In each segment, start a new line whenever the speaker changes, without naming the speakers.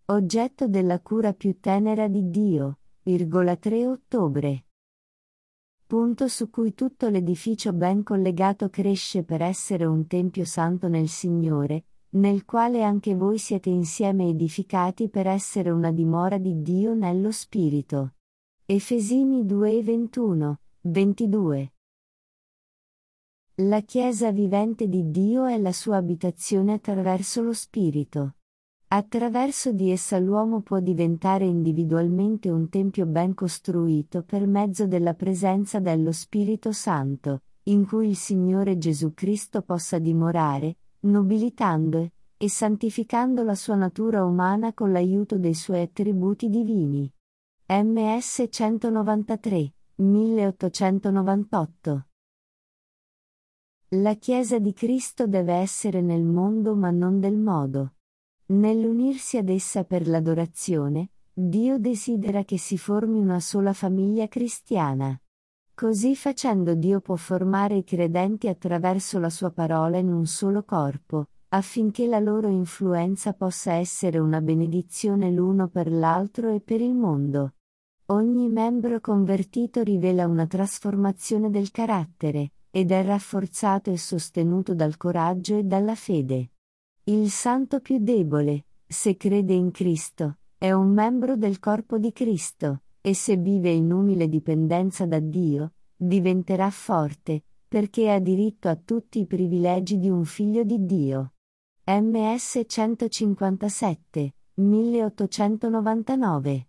Oggetto della cura più tenera di Dio, 3 ottobre. Punto su cui tutto l'edificio ben collegato cresce per essere un tempio santo nel Signore, nel quale anche voi siete insieme edificati per essere una dimora di Dio nello Spirito. Efesini 2:21, 22. La Chiesa vivente di Dio è la sua abitazione attraverso lo Spirito. Attraverso di essa l'uomo può diventare individualmente un tempio ben costruito per mezzo della presenza dello Spirito Santo, in cui il Signore Gesù Cristo possa dimorare, nobilitando e santificando la sua natura umana con l'aiuto dei suoi attributi divini. MS 193, 1898. La Chiesa di Cristo deve essere nel mondo ma non del modo. Nell'unirsi ad essa per l'adorazione, Dio desidera che si formi una sola famiglia cristiana. Così facendo Dio può formare i credenti attraverso la sua parola in un solo corpo, affinché la loro influenza possa essere una benedizione l'uno per l'altro e per il mondo. Ogni membro convertito rivela una trasformazione del carattere, ed è rafforzato e sostenuto dal coraggio e dalla fede. Il santo più debole, se crede in Cristo, è un membro del corpo di Cristo, e se vive in umile dipendenza da Dio, diventerà forte, perché ha diritto a tutti i privilegi di un figlio di Dio. MS 157, 1899.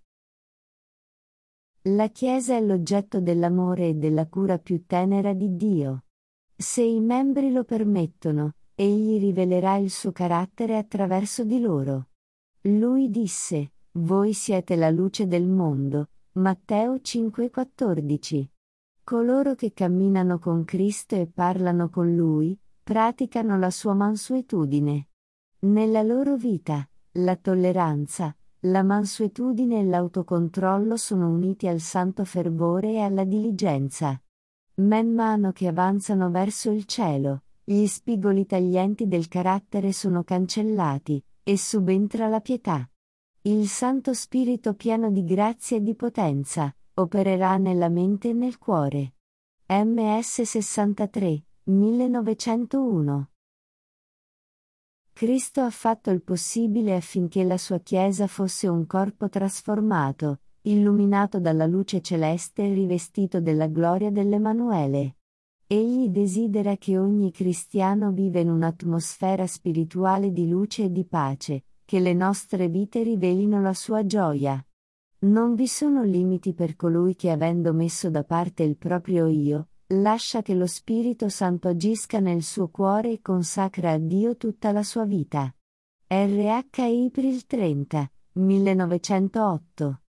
La Chiesa è l'oggetto dell'amore e della cura più tenera di Dio. Se i membri lo permettono, Egli rivelerà il suo carattere attraverso di loro. Lui disse: voi siete la luce del mondo. Matteo 5,14. Coloro che camminano con Cristo e parlano con Lui, praticano la sua mansuetudine. Nella loro vita, la tolleranza, la mansuetudine e l'autocontrollo sono uniti al santo fervore e alla diligenza. Man mano che avanzano verso il cielo, gli spigoli taglienti del carattere sono cancellati, e subentra la pietà. Il Santo Spirito pieno di grazia e di potenza, opererà nella mente e nel cuore. MS 63, 1901. Cristo ha fatto il possibile affinché la sua Chiesa fosse un corpo trasformato, illuminato dalla luce celeste e rivestito della gloria dell'Emanuele. Egli desidera che ogni cristiano viva in un'atmosfera spirituale di luce e di pace, che le nostre vite rivelino la sua gioia. Non vi sono limiti per colui che, avendo messo da parte il proprio io, lascia che lo Spirito Santo agisca nel suo cuore e consacra a Dio tutta la sua vita. RH April 30, 1908